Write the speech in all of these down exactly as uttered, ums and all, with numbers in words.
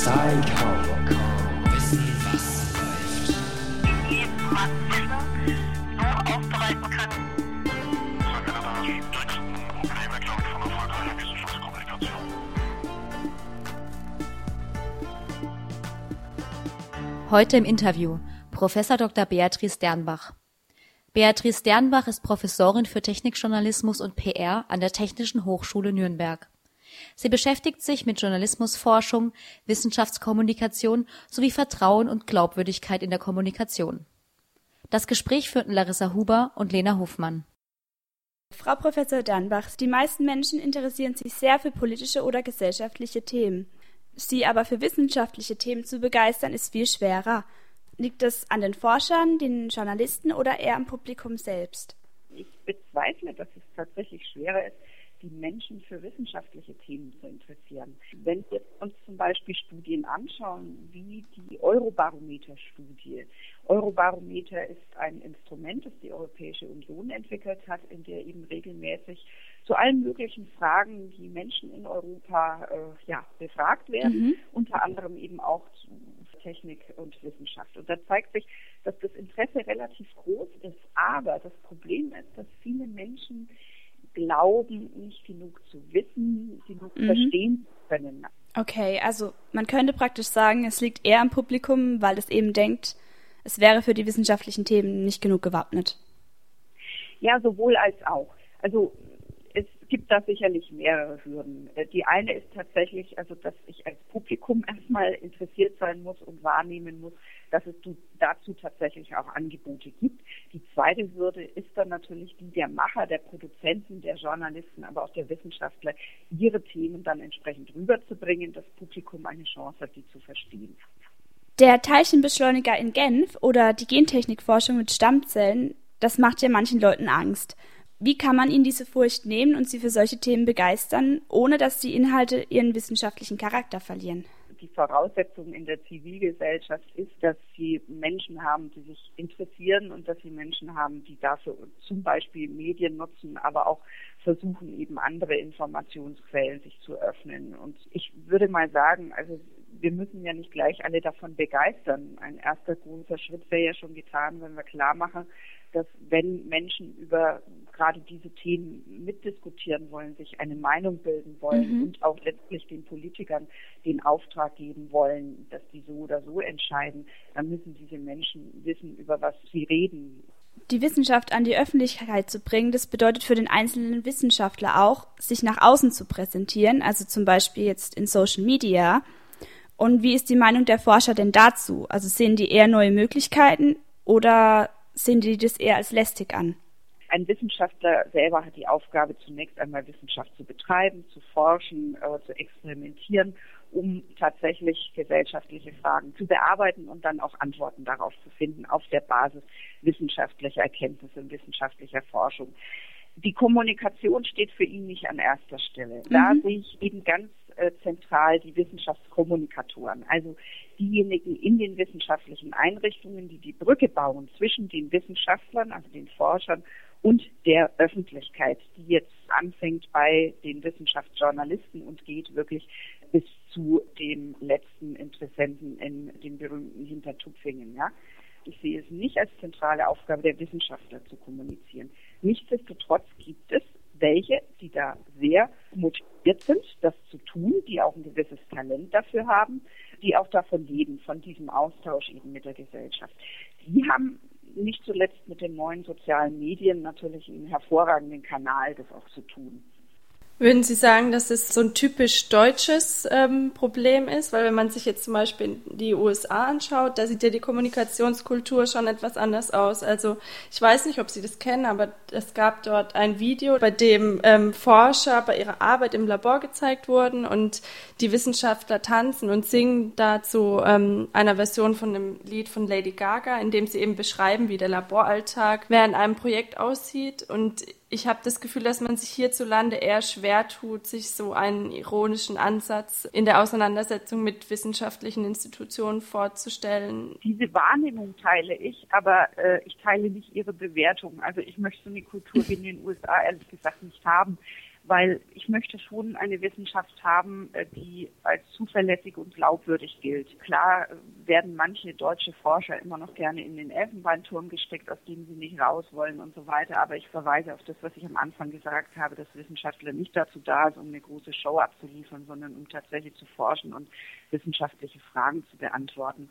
Style Talk. Wissen, was läuft. Wie man Wissen so aufbereiten kann. Das ist einer der stärksten Probleme, glaube ich, von erfolgreicher Wissenschaftskommunikation. Heute im Interview Professor Doktor Beatrice Dernbach. Beatrice Dernbach ist Professorin für Technikjournalismus und P R an der Technischen Hochschule Nürnberg. Sie beschäftigt sich mit Journalismusforschung, Wissenschaftskommunikation sowie Vertrauen und Glaubwürdigkeit in der Kommunikation. Das Gespräch führten Larissa Huber und Lena Hofmann. Frau Professor Dernbach, die meisten Menschen interessieren sich sehr für politische oder gesellschaftliche Themen. Sie aber für wissenschaftliche Themen zu begeistern, ist viel schwerer. Liegt das an den Forschern, den Journalisten oder eher am Publikum selbst? Ich bezweifle, dass es tatsächlich schwerer ist, die Menschen für wissenschaftliche Themen zu interessieren. Wenn wir uns zum Beispiel Studien anschauen, wie die Eurobarometer-Studie. Eurobarometer ist ein Instrument, das die Europäische Union entwickelt hat, in der eben regelmäßig zu allen möglichen Fragen, die Menschen in Europa äh, ja, befragt werden, mhm. unter anderem eben auch zu Technik und Wissenschaft. Und da zeigt sich, dass das Interesse relativ groß ist, aber das Problem ist, dass viele Menschen glauben, nicht genug zu wissen, genug mhm. verstehen zu können. Okay, also man könnte praktisch sagen, es liegt eher am Publikum, weil es eben denkt, es wäre für die wissenschaftlichen Themen nicht genug gewappnet. Ja, sowohl als auch. Also es gibt da sicherlich mehrere Hürden. Die eine ist tatsächlich, also dass ich als Publikum erstmal interessiert sein muss und wahrnehmen muss, dass es dazu tatsächlich auch Angebote gibt. Die zweite Hürde ist dann natürlich die der Macher, der Produzenten, der Journalisten, aber auch der Wissenschaftler, ihre Themen dann entsprechend rüberzubringen, dass das Publikum eine Chance hat, die zu verstehen. Der Teilchenbeschleuniger in Genf oder die Gentechnikforschung mit Stammzellen, das macht ja manchen Leuten Angst. Wie kann man ihnen diese Furcht nehmen und sie für solche Themen begeistern, ohne dass die Inhalte ihren wissenschaftlichen Charakter verlieren? Die Voraussetzung in der Zivilgesellschaft ist, dass sie Menschen haben, die sich interessieren und dass sie Menschen haben, die dafür zum Beispiel Medien nutzen, aber auch versuchen, eben andere Informationsquellen sich zu öffnen. Und ich würde mal sagen, also wir müssen ja nicht gleich alle davon begeistern. Ein erster großer Schritt wäre ja schon getan, wenn wir klar machen, dass wenn Menschen über gerade diese Themen mitdiskutieren wollen, sich eine Meinung bilden wollen mhm. und auch letztlich den Politikern den Auftrag geben wollen, dass die so oder so entscheiden, dann müssen diese Menschen wissen, über was sie reden. Die Wissenschaft an die Öffentlichkeit zu bringen, das bedeutet für den einzelnen Wissenschaftler auch, sich nach außen zu präsentieren, also zum Beispiel jetzt in Social Media. Und wie ist die Meinung der Forscher denn dazu? Also sehen die eher neue Möglichkeiten oder sehen die das eher als lästig an? Ein Wissenschaftler selber hat die Aufgabe, zunächst einmal Wissenschaft zu betreiben, zu forschen, äh, zu experimentieren, um tatsächlich gesellschaftliche Fragen zu bearbeiten und dann auch Antworten darauf zu finden, auf der Basis wissenschaftlicher Erkenntnisse und wissenschaftlicher Forschung. Die Kommunikation steht für ihn nicht an erster Stelle. Da mhm. sehe ich eben ganz äh, zentral die Wissenschaftskommunikatoren, also diejenigen in den wissenschaftlichen Einrichtungen, die die Brücke bauen zwischen den Wissenschaftlern, also den Forschern, und der Öffentlichkeit, die jetzt anfängt bei den Wissenschaftsjournalisten und geht wirklich bis zu dem letzten Interessenten in den berühmten Hintertupfingen. Ja? Ich sehe es nicht als zentrale Aufgabe der Wissenschaftler zu kommunizieren. Nichtsdestotrotz gibt es welche, die da sehr motiviert sind, das zu tun, die auch ein gewisses Talent dafür haben, die auch davon leben, von diesem Austausch eben mit der Gesellschaft. Die haben nicht zuletzt mit den neuen sozialen Medien natürlich einen hervorragenden Kanal, das auch zu tun. Würden Sie sagen, dass es so ein typisch deutsches ähm, Problem ist? Weil wenn man sich jetzt zum Beispiel die U S A anschaut, da sieht ja die Kommunikationskultur schon etwas anders aus. Also ich weiß nicht, ob Sie das kennen, aber es gab dort ein Video, bei dem ähm, Forscher bei ihrer Arbeit im Labor gezeigt wurden und die Wissenschaftler tanzen und singen dazu ähm, einer Version von einem Lied von Lady Gaga, in dem sie eben beschreiben, wie der Laboralltag während einem Projekt aussieht. Und ich habe das Gefühl, dass man sich hierzulande eher schwer tut, sich so einen ironischen Ansatz in der Auseinandersetzung mit wissenschaftlichen Institutionen vorzustellen. Diese Wahrnehmung teile ich, aber äh, ich teile nicht Ihre Bewertung. Also ich möchte so eine Kultur wie in den U S A ehrlich gesagt nicht haben. weil ich möchte schon eine Wissenschaft haben, die als zuverlässig und glaubwürdig gilt. Klar werden manche deutsche Forscher immer noch gerne in den Elfenbeinturm gesteckt, aus dem sie nicht raus wollen und so weiter, aber ich verweise auf das, was ich am Anfang gesagt habe, dass Wissenschaftler nicht dazu da sind, um eine große Show abzuliefern, sondern um tatsächlich zu forschen und wissenschaftliche Fragen zu beantworten.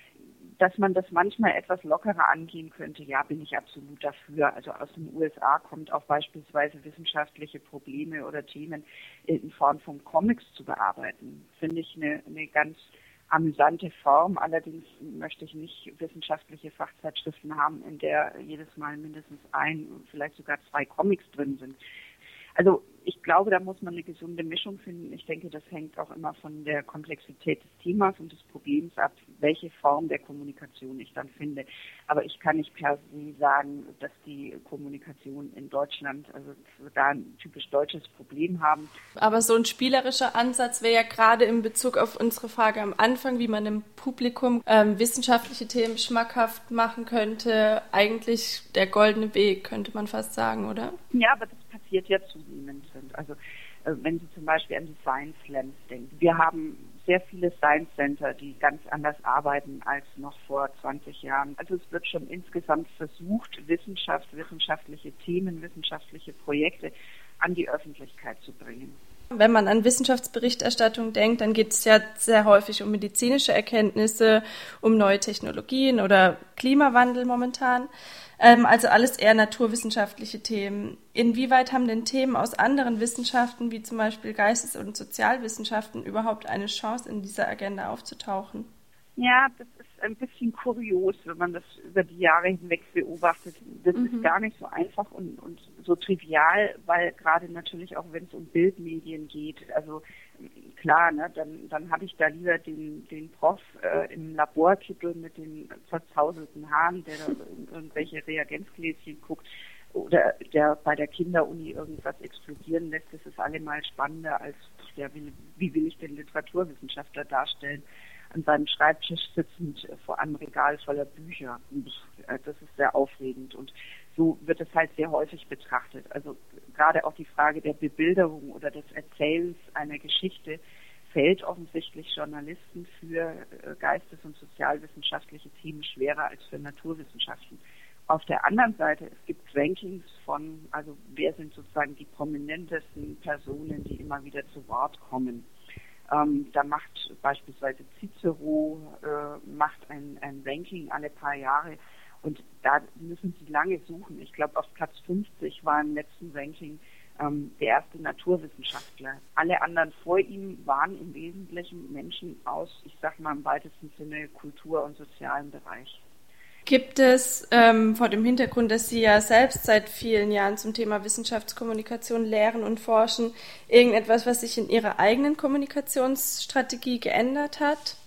Dass man das manchmal etwas lockerer angehen könnte, ja, bin ich absolut dafür. Also aus den U S A kommt auch beispielsweise wissenschaftliche Probleme oder Themen in Form von Comics zu bearbeiten. Finde ich eine, eine ganz amüsante Form. Allerdings möchte ich nicht wissenschaftliche Fachzeitschriften haben, in der jedes Mal mindestens ein, vielleicht sogar zwei Comics drin sind. Also ich glaube, da muss man eine gesunde Mischung finden. Ich denke, das hängt auch immer von der Komplexität des Themas und des Problems ab, welche Form der Kommunikation ich dann finde. Aber ich kann nicht per se sagen, dass die Kommunikation in Deutschland, also da ein typisch deutsches Problem haben. Aber so ein spielerischer Ansatz wäre ja gerade in Bezug auf unsere Frage am Anfang, wie man dem Publikum ähm, wissenschaftliche Themen schmackhaft machen könnte, eigentlich der goldene Weg, könnte man fast sagen, oder? Ja, aber das passiert ja zunehmend. Also äh, wenn Sie zum Beispiel an die Science Slams denken. Wir haben sehr viele Science Center, die ganz anders arbeiten als noch vor zwanzig Jahren. Also es wird schon insgesamt versucht, Wissenschaft, wissenschaftliche Themen, wissenschaftliche Projekte an die Öffentlichkeit zu bringen. Wenn man an Wissenschaftsberichterstattung denkt, dann geht es ja sehr häufig um medizinische Erkenntnisse, um neue Technologien oder Klimawandel momentan. Ähm, also alles eher naturwissenschaftliche Themen. Inwieweit haben denn Themen aus anderen Wissenschaften, wie zum Beispiel Geistes- und Sozialwissenschaften, überhaupt eine Chance, in dieser Agenda aufzutauchen? Ja, das ist ein bisschen kurios, wenn man das über die Jahre hinweg beobachtet. Das mhm. ist gar nicht so einfach und, und so trivial, weil gerade natürlich auch, wenn es um Bildmedien geht, also klar, ne, dann, dann habe ich da lieber den, den Prof äh, im Laborkittel mit den verzauselten Haaren, der da in irgendwelche Reagenzgläschen guckt, oder der bei der Kinderuni irgendwas explodieren lässt. Das ist allemal spannender als, ja, wie, wie will ich den Literaturwissenschaftler darstellen, an seinem Schreibtisch sitzend vor einem Regal voller Bücher. Das ist sehr aufregend und so wird es halt sehr häufig betrachtet. Also gerade auch die Frage der Bebilderung oder des Erzählens einer Geschichte fällt offensichtlich Journalisten für geistes- und sozialwissenschaftliche Themen schwerer als für Naturwissenschaften. Auf der anderen Seite, es gibt Rankings von, also wer sind sozusagen die prominentesten Personen, die immer wieder zu Wort kommen. Ähm, da macht beispielsweise Cicero äh, macht ein, ein Ranking alle paar Jahre und da müssen Sie lange suchen. Ich glaube, auf Platz fünfzig war im letzten Ranking ähm, der erste Naturwissenschaftler. Alle anderen vor ihm waren im Wesentlichen Menschen aus, ich sag mal im weitesten Sinne, Kultur- und sozialen Bereich. Gibt es ähm, vor dem Hintergrund, dass Sie ja selbst seit vielen Jahren zum Thema Wissenschaftskommunikation lehren und forschen, irgendetwas, was sich in Ihrer eigenen Kommunikationsstrategie geändert hat?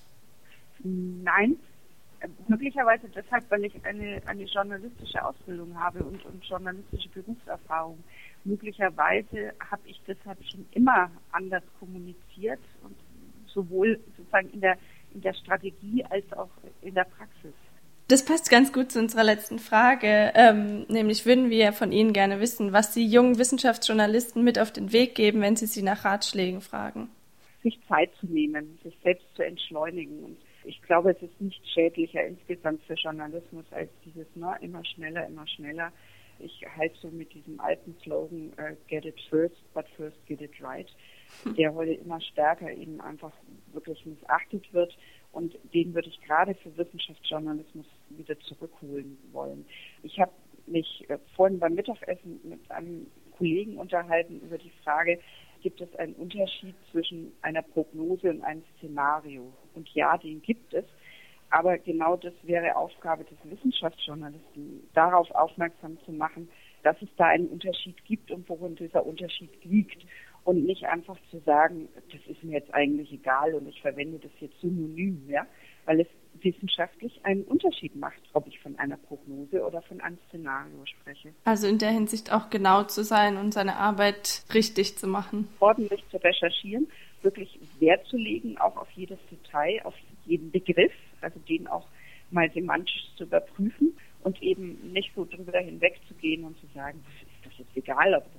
Nein, möglicherweise deshalb, weil ich eine, eine journalistische Ausbildung habe und, und journalistische Berufserfahrung. Möglicherweise habe ich deshalb schon immer anders kommuniziert und sowohl sozusagen in der, in der Strategie als auch in der Praxis. Das passt ganz gut zu unserer letzten Frage, ähm, nämlich würden wir von Ihnen gerne wissen, was Sie jungen Wissenschaftsjournalisten mit auf den Weg geben, wenn Sie sie nach Ratschlägen fragen. Sich Zeit zu nehmen, sich selbst zu entschleunigen. Und ich glaube, es ist nicht schädlicher insgesamt für Journalismus als dieses ne, immer schneller, immer schneller. Ich halte so mit diesem alten Slogan uh, get it first, but first get it right, der heute immer stärker eben einfach wirklich missachtet wird. Und den würde ich gerade für Wissenschaftsjournalismus wieder zurückholen wollen. Ich habe mich äh, vorhin beim Mittagessen mit einem Kollegen unterhalten über die Frage, gibt es einen Unterschied zwischen einer Prognose und einem Szenario? Und ja, den gibt es. Aber genau das wäre Aufgabe des Wissenschaftsjournalisten, darauf aufmerksam zu machen, dass es da einen Unterschied gibt und worin dieser Unterschied liegt. Und nicht einfach zu sagen, das ist mir jetzt eigentlich egal und ich verwende das jetzt synonym, ja, weil es wissenschaftlich einen Unterschied macht, ob ich von einer Prognose oder von einem Szenario spreche. Also in der Hinsicht auch genau zu sein und seine Arbeit richtig zu machen. Ordentlich zu recherchieren, wirklich Wert zu legen, auch auf jedes Detail, auf jeden Begriff, also den auch mal semantisch zu überprüfen und eben nicht so drüber hinwegzugehen und zu sagen, ist das jetzt egal, ob das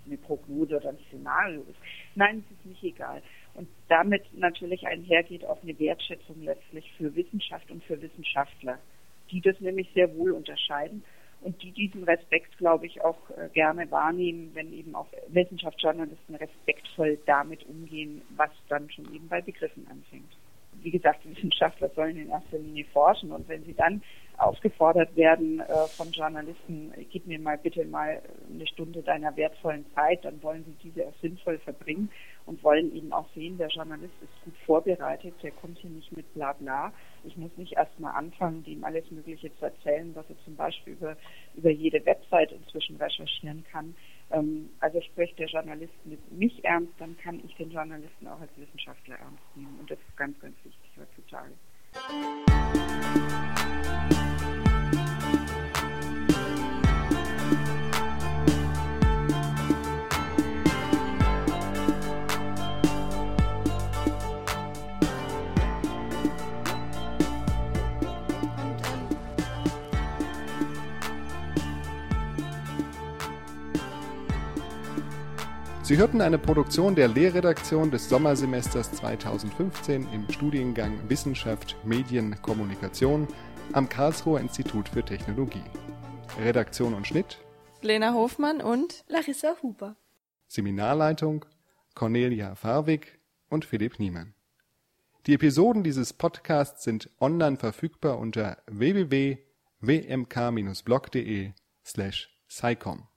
eine Prognose oder ein Szenario ist. Nein, es ist nicht egal. Und damit natürlich einhergeht auch eine Wertschätzung letztlich für Wissenschaft und für Wissenschaftler, die das nämlich sehr wohl unterscheiden und die diesen Respekt, glaube ich, auch äh, gerne wahrnehmen, wenn eben auch Wissenschaftsjournalisten respektvoll damit umgehen, was dann schon eben bei Begriffen anfängt. Wie gesagt, Wissenschaftler sollen in erster Linie forschen und wenn sie dann aufgefordert werden äh, von Journalisten, gib mir mal bitte mal eine Stunde deiner wertvollen Zeit, dann wollen sie diese auch sinnvoll verbringen und wollen eben auch sehen, der Journalist ist gut vorbereitet, der kommt hier nicht mit Blabla. Ich muss nicht erst mal anfangen, dem alles Mögliche zu erzählen, was er zum Beispiel über, über jede Website inzwischen recherchieren kann. Ähm, also spricht der Journalist mit mich ernst, dann kann ich den Journalisten auch als Wissenschaftler ernst nehmen. Und das ist ganz, ganz wichtig heutzutage. Sie hörten eine Produktion der Lehrredaktion des Sommersemesters zweitausendfünfzehn im Studiengang Wissenschaft, Medien, Kommunikation am Karlsruher Institut für Technologie. Redaktion und Schnitt Lena Hofmann und Larissa Huber. Seminarleitung Cornelia Farwig und Philipp Niemann. Die Episoden dieses Podcasts sind online verfügbar unter w w w punkt w m k bindestrich blog punkt de slash scicom.